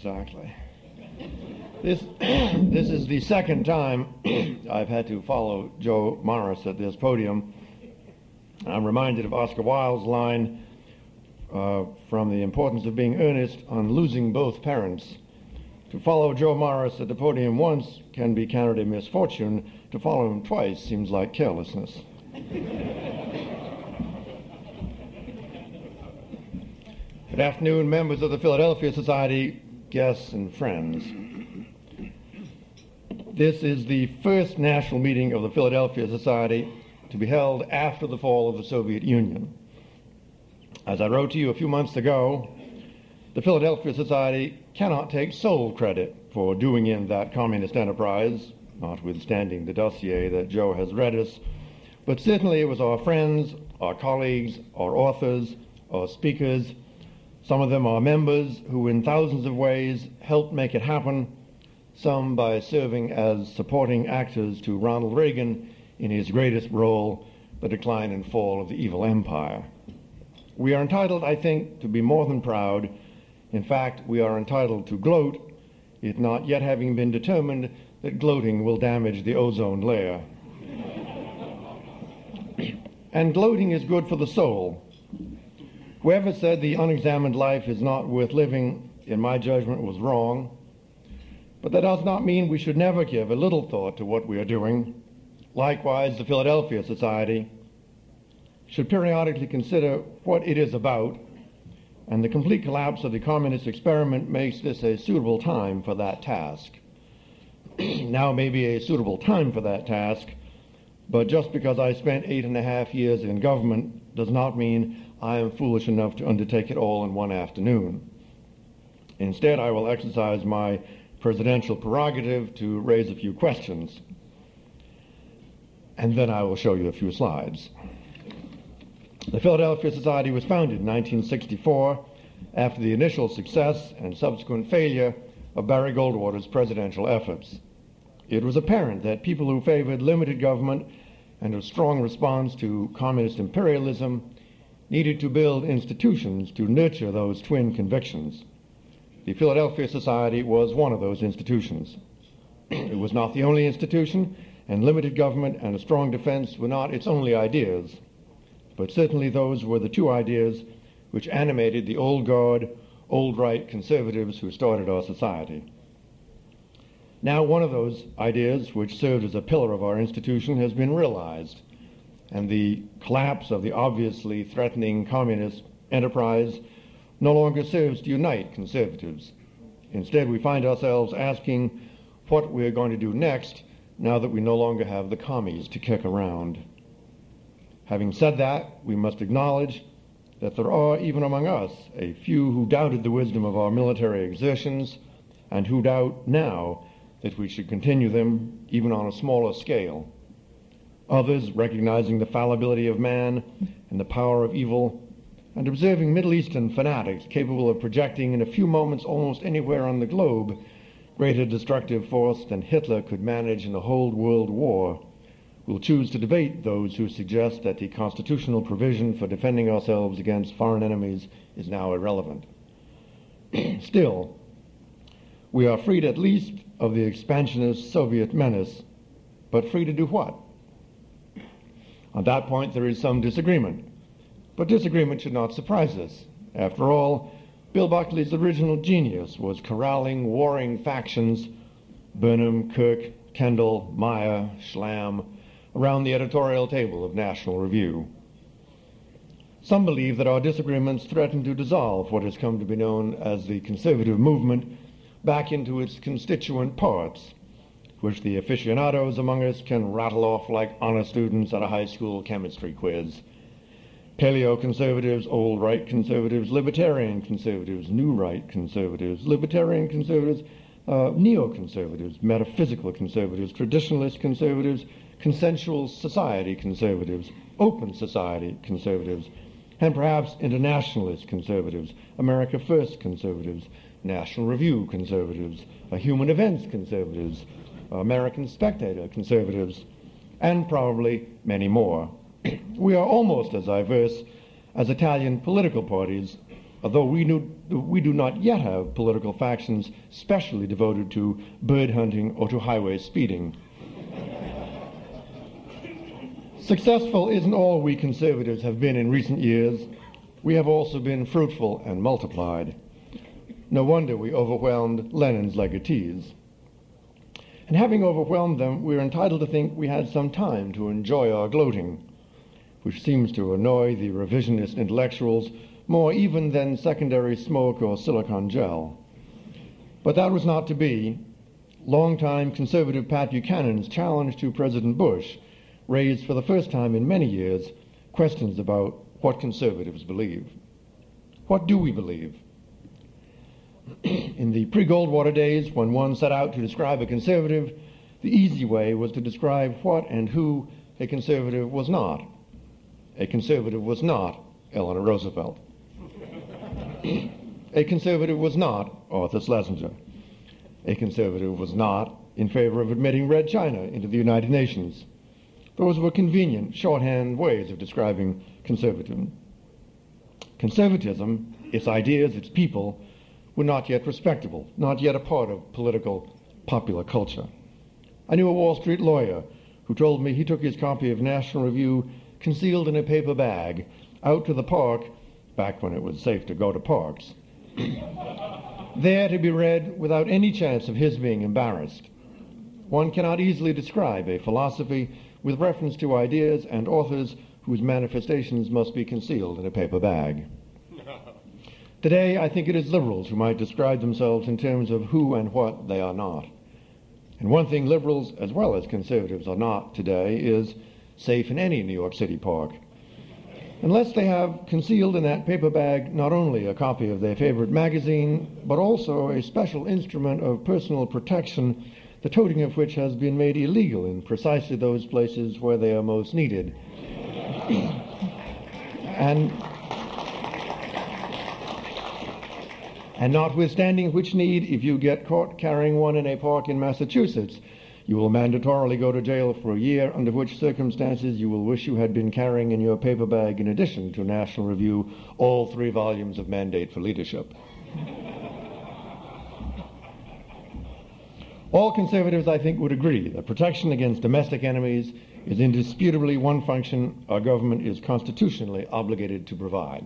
exactly. This is the second time I've had to follow Joe Morris at this podium. I'm reminded of Oscar Wilde's line from The Importance of Being Earnest on Losing Both Parents. To follow Joe Morris at the podium once can be counted a misfortune. To follow him twice seems like carelessness. Good afternoon, members of the Philadelphia Society, guests and friends. This is the first national meeting of the Philadelphia Society to be held after the fall of the Soviet Union. As I wrote to you a few months ago, the Philadelphia Society cannot take sole credit for doing in that communist enterprise, notwithstanding the dossier that Joe has read us, but certainly it was our friends, our colleagues, our authors, our speakers, some of them our members, who in thousands of ways helped make it happen, some by serving as supporting actors to Ronald Reagan in his greatest role, the decline and fall of the evil empire. We are entitled, I think, to be more than proud. In fact, we are entitled to gloat, it not yet having been determined that gloating will damage the ozone layer. And gloating is good for the soul. Whoever said the unexamined life is not worth living, in my judgment, was wrong. But that does not mean we should never give a little thought to what we are doing. Likewise, the Philadelphia Society should periodically consider what it is about, and the complete collapse of the communist experiment makes this a suitable time for that task. Now may be a suitable time for that task, but just because I spent 8.5 years in government does not mean I am foolish enough to undertake it all in one afternoon. Instead, I will exercise my presidential prerogative to raise a few questions, and then I will show you a few slides. The Philadelphia Society was founded in 1964 after the initial success and subsequent failure of Barry Goldwater's presidential efforts. It was apparent that people who favored limited government and a strong response to communist imperialism needed to build institutions to nurture those twin convictions. The Philadelphia Society was one of those institutions. It was not the only institution, and limited government and a strong defense were not its only ideas, but certainly those were the two ideas which animated the old guard, old right conservatives who started our society. Now one of those ideas, which served as a pillar of our institution, has been realized, and the collapse of the obviously threatening communist enterprise no longer serves to unite conservatives. Instead, we find ourselves asking what we're going to do next now that we no longer have the commies to kick around. Having said that, we must acknowledge that there are, even among us, a few who doubted the wisdom of our military exertions and who doubt now that we should continue them even on a smaller scale. Others, recognizing the fallibility of man and the power of evil, and observing Middle Eastern fanatics capable of projecting in a few moments almost anywhere on the globe greater destructive force than Hitler could manage in a whole world war, will choose to debate those who suggest that the constitutional provision for defending ourselves against foreign enemies is now irrelevant. Still, we are freed at least of the expansionist Soviet menace, but free to do what? On that point there is some disagreement. But disagreement should not surprise us. After all, Bill Buckley's original genius was corralling warring factions, Burnham, Kirk, Kendall, Meyer, Schlamm, around the editorial table of National Review. Some believe that our disagreements threaten to dissolve what has come to be known as the conservative movement back into its constituent parts, which the aficionados among us can rattle off like honor students at a high school chemistry quiz. Paleo-conservatives, old right conservatives, libertarian conservatives, new right conservatives, libertarian conservatives, neoconservatives, metaphysical conservatives, traditionalist conservatives, consensual society conservatives, open society conservatives, and perhaps internationalist conservatives, America First conservatives, National Review conservatives, Human Events conservatives, American Spectator conservatives, and probably many more. We are almost as diverse as Italian political parties, although we do not yet have political factions specially devoted to bird hunting or to highway speeding. Successful isn't all we conservatives have been in recent years. We have also been fruitful and multiplied. No wonder we overwhelmed Lenin's legatees. And having overwhelmed them, we're entitled to think we had some time to enjoy our gloating, which seems to annoy the revisionist intellectuals more even than secondary smoke or silicon gel. But that was not to be. Longtime conservative Pat Buchanan's challenge to President Bush raised for the first time in many years questions about what conservatives believe. What do we believe? In the pre-Goldwater days, when one set out to describe a conservative, the easy way was to describe what and who a conservative was not. A conservative was not Eleanor Roosevelt. A conservative was not Arthur Schlesinger. A conservative was not in favor of admitting Red China into the United Nations. Those were convenient, shorthand ways of describing conservatism. Conservatism, its ideas, its people, were not yet respectable, not yet a part of political popular culture. I knew a Wall Street lawyer who told me he took his copy of National Review concealed in a paper bag out to the park, back when it was safe to go to parks, there to be read without any chance of his being embarrassed. One cannot easily describe a philosophy with reference to ideas and authors whose manifestations must be concealed in a paper bag. Today, I think it is liberals who might describe themselves in terms of who and what they are not. And one thing liberals, as well as conservatives, are not today is safe in any New York City park, unless they have concealed in that paper bag not only a copy of their favorite magazine, but also a special instrument of personal protection, the toting of which has been made illegal in precisely those places where they are most needed. And notwithstanding which need, if you get caught carrying one in a park in Massachusetts, you will mandatorily go to jail for a year, under which circumstances you will wish you had been carrying in your paper bag, in addition to National Review, all 3 volumes of Mandate for Leadership. All conservatives, I think, would agree that protection against domestic enemies is indisputably one function our government is constitutionally obligated to provide.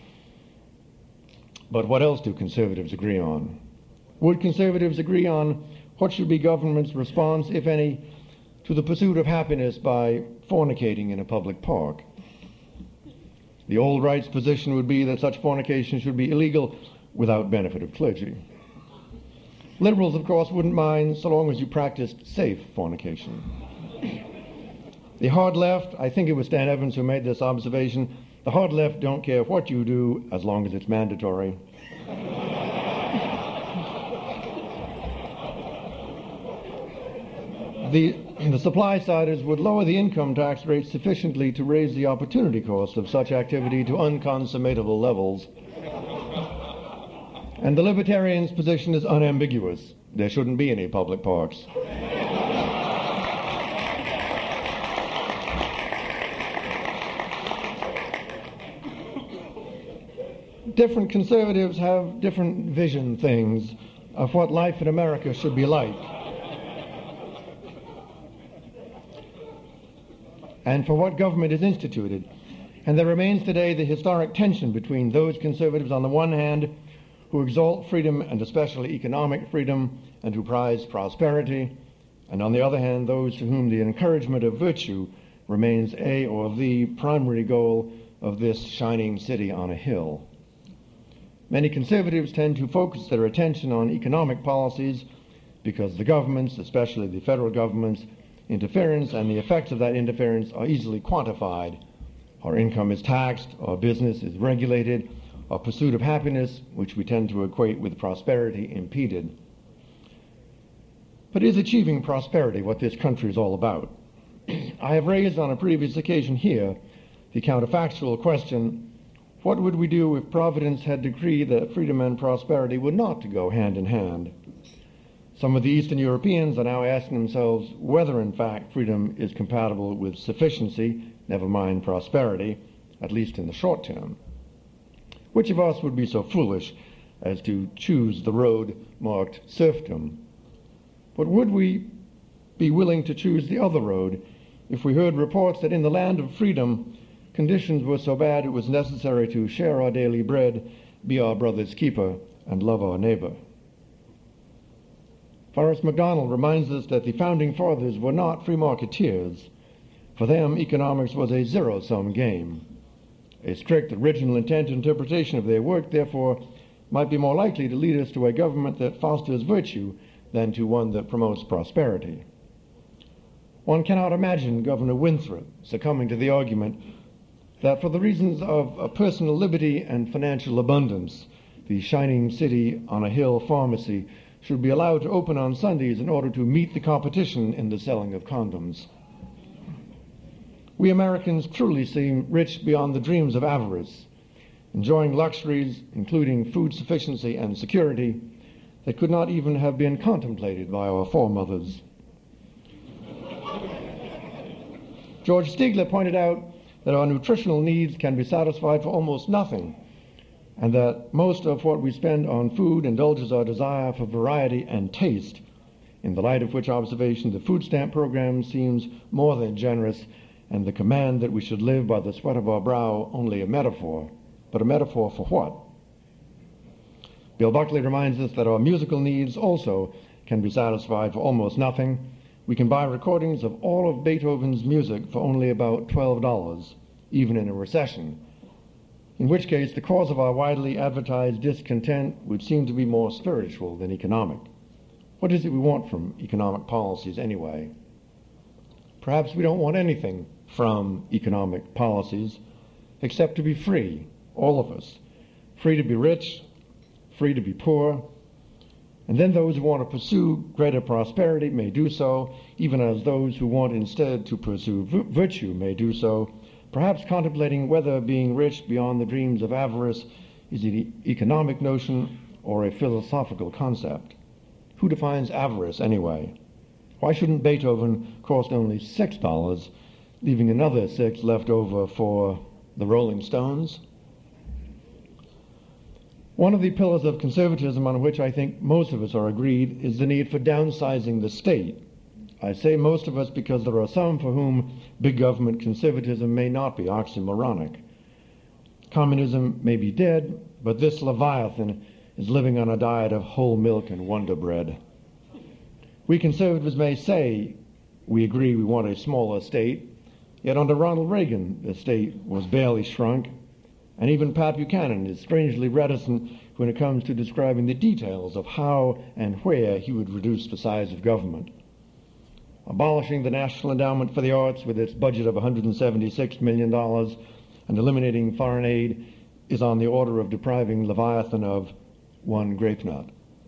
But what else do conservatives agree on? Would conservatives agree on what should be government's response, if any, to the pursuit of happiness by fornicating in a public park? The old right's position would be that such fornication should be illegal without benefit of clergy. Liberals, of course, wouldn't mind so long as you practiced safe fornication. The hard left, I think it was Stan Evans who made this observation, the hard left don't care what you do as long as it's mandatory. The supply-siders would lower the income tax rate sufficiently to raise the opportunity cost of such activity to unconsummatable levels. And the libertarians' position is unambiguous. There shouldn't be any public parks. Different conservatives have different vision things of what life in America should be like. And for what government is instituted. And there remains today the historic tension between those conservatives on the one hand who exalt freedom and especially economic freedom and who prize prosperity, and on the other hand those to whom the encouragement of virtue remains a or the primary goal of this shining city on a hill. Many conservatives tend to focus their attention on economic policies because the government's, especially the federal government's, interference and the effects of that interference are easily quantified. Our income is taxed, our business is regulated, our pursuit of happiness, which we tend to equate with prosperity, impeded. But is achieving prosperity what this country is all about? I have raised on a previous occasion here the counterfactual question, what would we do if Providence had decreed that freedom and prosperity were not to go hand in hand? Some of the Eastern Europeans are now asking themselves whether, in fact, freedom is compatible with sufficiency, never mind prosperity, at least in the short term. Which of us would be so foolish as to choose the road marked serfdom? But would we be willing to choose the other road if we heard reports that in the land of freedom, conditions were so bad it was necessary to share our daily bread, be our brother's keeper, and love our neighbor? Forrest MacDonald reminds us that the founding fathers were not free marketeers. For them, economics was a zero-sum game. A strict original intent interpretation of their work, therefore, might be more likely to lead us to a government that fosters virtue than to one that promotes prosperity. One cannot imagine Governor Winthrop succumbing to the argument that for the reasons of personal liberty and financial abundance, the shining city on a hill pharmacy should be allowed to open on Sundays in order to meet the competition in the selling of condoms. We Americans truly seem rich beyond the dreams of avarice, enjoying luxuries, including food sufficiency and security, that could not even have been contemplated by our foremothers. George Stigler pointed out that our nutritional needs can be satisfied for almost nothing, and that most of what we spend on food indulges our desire for variety and taste, in the light of which observation the food stamp program seems more than generous, and the command that we should live by the sweat of our brow only a metaphor. But a metaphor for what? Bill Buckley reminds us that our musical needs also can be satisfied for almost nothing. We can buy recordings of all of Beethoven's music for only about $12, even in a recession, in which case the cause of our widely advertised discontent would seem to be more spiritual than economic. What is it we want from economic policies anyway? Perhaps we don't want anything from economic policies except to be free, all of us, free to be rich, free to be poor, and then those who want to pursue greater prosperity may do so, even as those who want instead to pursue virtue may do so, perhaps contemplating whether being rich beyond the dreams of avarice is an economic notion or a philosophical concept. Who defines avarice anyway? Why shouldn't Beethoven cost only $6, leaving another $6 left over for the Rolling Stones? One of the pillars of conservatism on which I think most of us are agreed is the need for downsizing the state. I say most of us because there are some for whom big government conservatism may not be oxymoronic. Communism may be dead, but this Leviathan is living on a diet of whole milk and Wonder Bread. We conservatives may say we agree we want a smaller state, yet under Ronald Reagan, the state was barely shrunk, and even Pat Buchanan is strangely reticent when it comes to describing the details of how and where he would reduce the size of government. Abolishing the National Endowment for the Arts with its budget of $176 million and eliminating foreign aid is on the order of depriving Leviathan of one grape nut.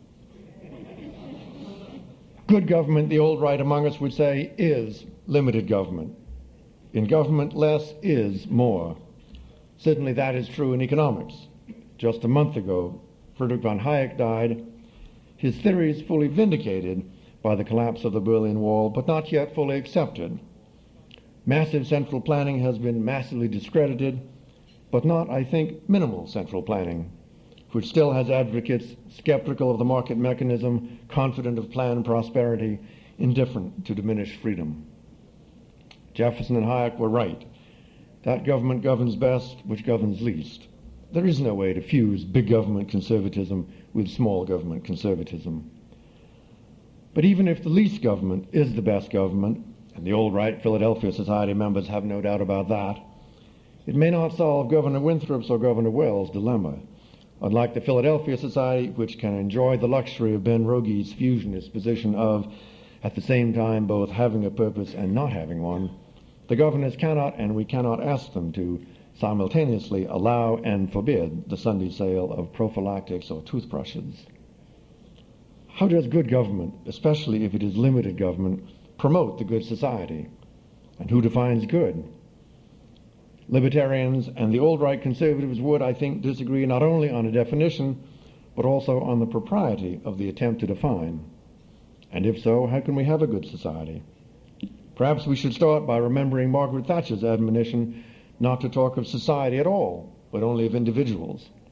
Good government, the old right among us would say, is limited government. In government, less is more. Certainly that is true in economics. Just a month ago, Friedrich von Hayek died, his theories fully vindicated by the collapse of the Berlin Wall, but not yet fully accepted. Massive central planning has been massively discredited, but not, I think, minimal central planning, which still has advocates skeptical of the market mechanism, confident of planned prosperity, indifferent to diminished freedom. Jefferson and Hayek were right. That government governs best which governs least. There is no way to fuse big government conservatism with small government conservatism. But even if the least government is the best government, and the old right Philadelphia Society members have no doubt about that, it may not solve Governor Winthrop's or Governor Wells' dilemma. Unlike the Philadelphia Society, which can enjoy the luxury of Ben Rogi's fusionist position of, at the same time, both having a purpose and not having one, the governors cannot, and we cannot ask them to, simultaneously allow and forbid the Sunday sale of prophylactics or toothbrushes. How does good government, especially if it is limited government, promote the good society? And who defines good? Libertarians and the old right conservatives would, I think, disagree not only on a definition, but also on the propriety of the attempt to define. And if so, how can we have a good society? Perhaps we should start by remembering Margaret Thatcher's admonition not to talk of society at all, but only of individuals.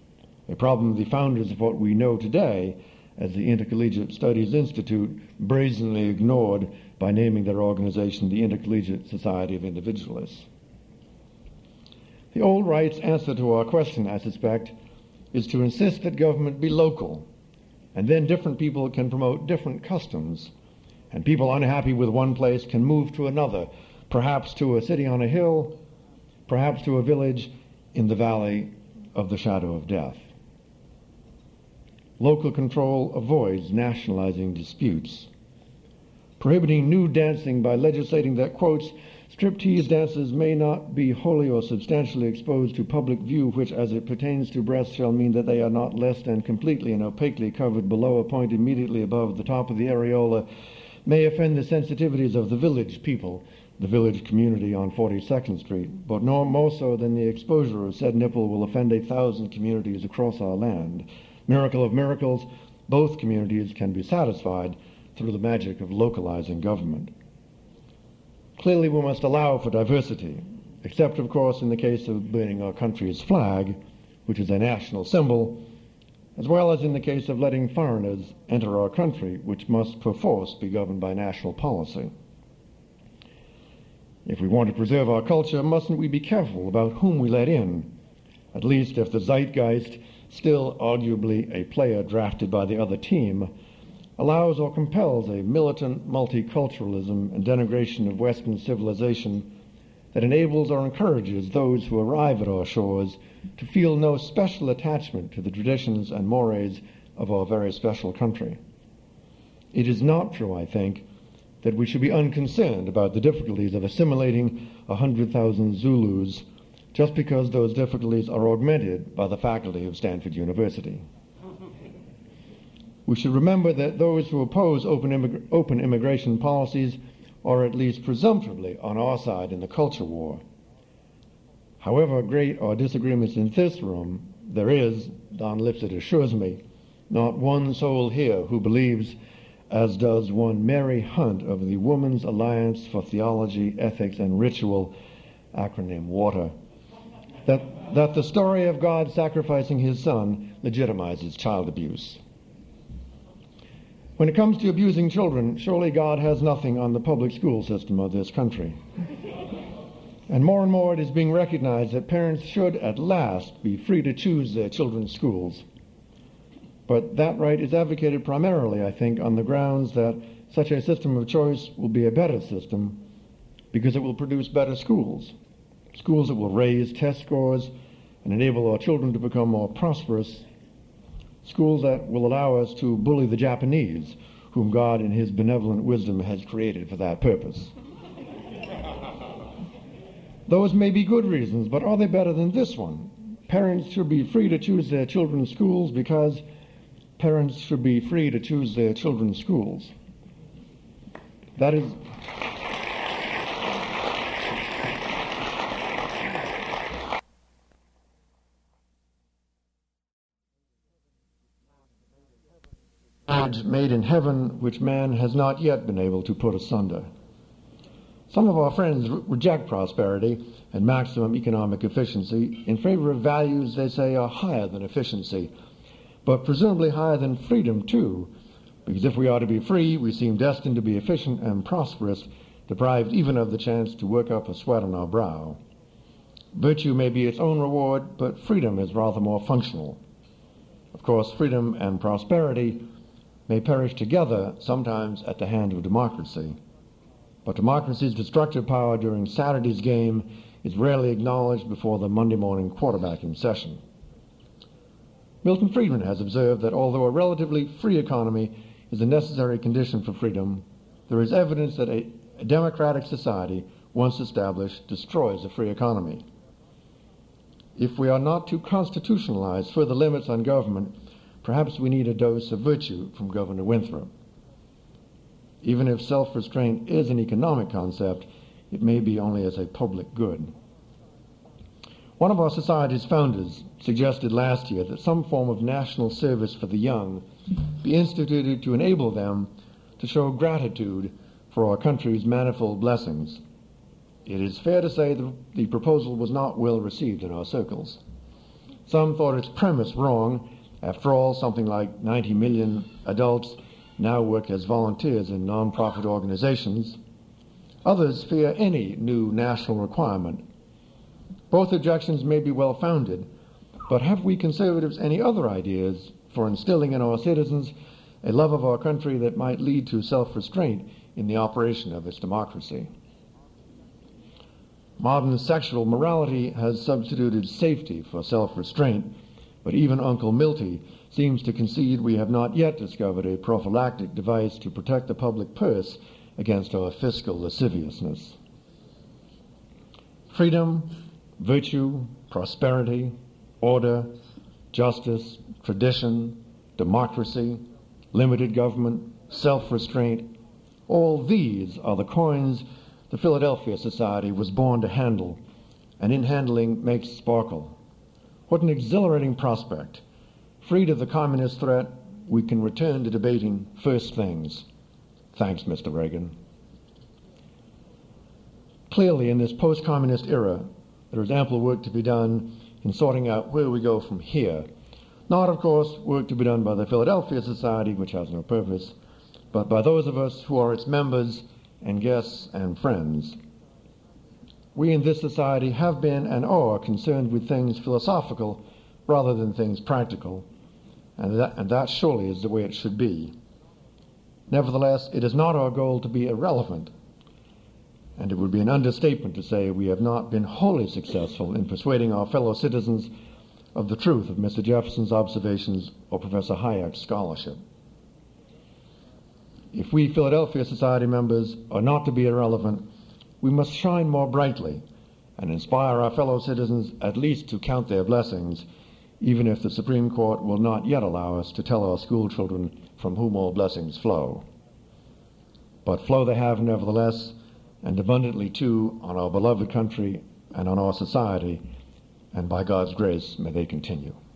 a problem the founders of what we know today as the Intercollegiate Studies Institute brazenly ignored by naming their organization the Intercollegiate Society of Individualists. The old right's answer to our question, I suspect, is to insist that government be local, and then different people can promote different customs, and people unhappy with one place can move to another, perhaps to a city on a hill, perhaps to a village in the valley of the shadow of death. Local control avoids nationalizing disputes. Prohibiting nude dancing by legislating that, quotes, striptease dancers may not be wholly or substantially exposed to public view, which, as it pertains to breasts, shall mean that they are not less than completely and opaquely covered below a point immediately above the top of the areola, may offend the sensitivities of the village people, the village community on 42nd Street, but no more so than the exposure of said nipple will offend 1,000 communities across our land. Miracle of miracles, both communities can be satisfied through the magic of localizing government. Clearly, we must allow for diversity, except, of course, in the case of burning our country's flag, which is a national symbol, as well as in the case of letting foreigners enter our country, which must perforce be governed by national policy. If we want to preserve our culture, mustn't we be careful about whom we let in, at least if the zeitgeist, still arguably a player drafted by the other team, allows or compels a militant multiculturalism and denigration of Western civilization that enables or encourages those who arrive at our shores to feel no special attachment to the traditions and mores of our very special country. It is not true, I think, that we should be unconcerned about the difficulties of assimilating 100,000 Zulus just because those difficulties are augmented by the faculty of Stanford University. We should remember that those who oppose open immigration policies are at least presumptively on our side in the culture war. However great our disagreements in this room, there is, Don Lipset assures me, not one soul here who believes, as does one Mary Hunt of the Women's Alliance for Theology, Ethics, and Ritual, acronym WATER, that the story of God sacrificing his son legitimizes child abuse. When it comes to abusing children, surely God has nothing on the public school system of this country. And more it is being recognized that parents should at last be free to choose their children's schools. But that right is advocated primarily, I think, on the grounds that such a system of choice will be a better system because it will produce better schools, schools that will raise test scores and enable our children to become more prosperous, schools that will allow us to bully the Japanese, whom God in his benevolent wisdom has created for that purpose. Those may be good reasons, but are they better than this one? Parents should be free to choose their children's schools because parents should be free to choose their children's schools. That is... made in heaven, which man has not yet been able to put asunder. Some of our friends reject prosperity and maximum economic efficiency in favor of values they say are higher than efficiency, but presumably higher than freedom too, because if we are to be free, we seem destined to be efficient and prosperous, deprived even of the chance to work up a sweat on our brow. Virtue may be its own reward, but freedom is rather more functional. Of course, freedom and prosperity may perish together, sometimes at the hand of democracy. But democracy's destructive power during Saturday's game is rarely acknowledged before the Monday morning quarterbacking session. Milton Friedman has observed that although a relatively free economy is a necessary condition for freedom, there is evidence that a democratic society, once established, destroys a free economy. If we are not to constitutionalize further limits on government, perhaps we need a dose of virtue from Governor Winthrop. Even if self-restraint is an economic concept, it may be only as a public good. One of our society's founders suggested last year that some form of national service for the young be instituted to enable them to show gratitude for our country's manifold blessings. It is fair to say that the proposal was not well received in our circles. Some thought its premise wrong. After all, something like 90 million adults now work as volunteers in non-profit organizations. Others fear any new national requirement. Both objections may be well-founded, but have we conservatives any other ideas for instilling in our citizens a love of our country that might lead to self-restraint in the operation of its democracy? Modern sexual morality has substituted safety for self-restraint, but even Uncle Milty seems to concede we have not yet discovered a prophylactic device to protect the public purse against our fiscal lasciviousness. Freedom, virtue, prosperity, order, justice, tradition, democracy, limited government, self-restraint, all these are the coins the Philadelphia Society was born to handle, and in handling makes sparkle. What an exhilarating prospect. Freed of the communist threat, we can return to debating first things. Thanks, Mr. Reagan. Clearly, in this post-communist era, there is ample work to be done in sorting out where we go from here. Not, of course, work to be done by the Philadelphia Society, which has no purpose, but by those of us who are its members and guests and friends. We in this society have been and are concerned with things philosophical rather than things practical, and that surely is the way it should be. Nevertheless, it is not our goal to be irrelevant, and it would be an understatement to say we have not been wholly successful in persuading our fellow citizens of the truth of Mr. Jefferson's observations or Professor Hayek's scholarship. If we Philadelphia Society members are not to be irrelevant, we must shine more brightly and inspire our fellow citizens at least to count their blessings, even if the Supreme Court will not yet allow us to tell our school children from whom all blessings flow. But flow they have nevertheless, and abundantly too, on our beloved country and on our society, and by God's grace may they continue.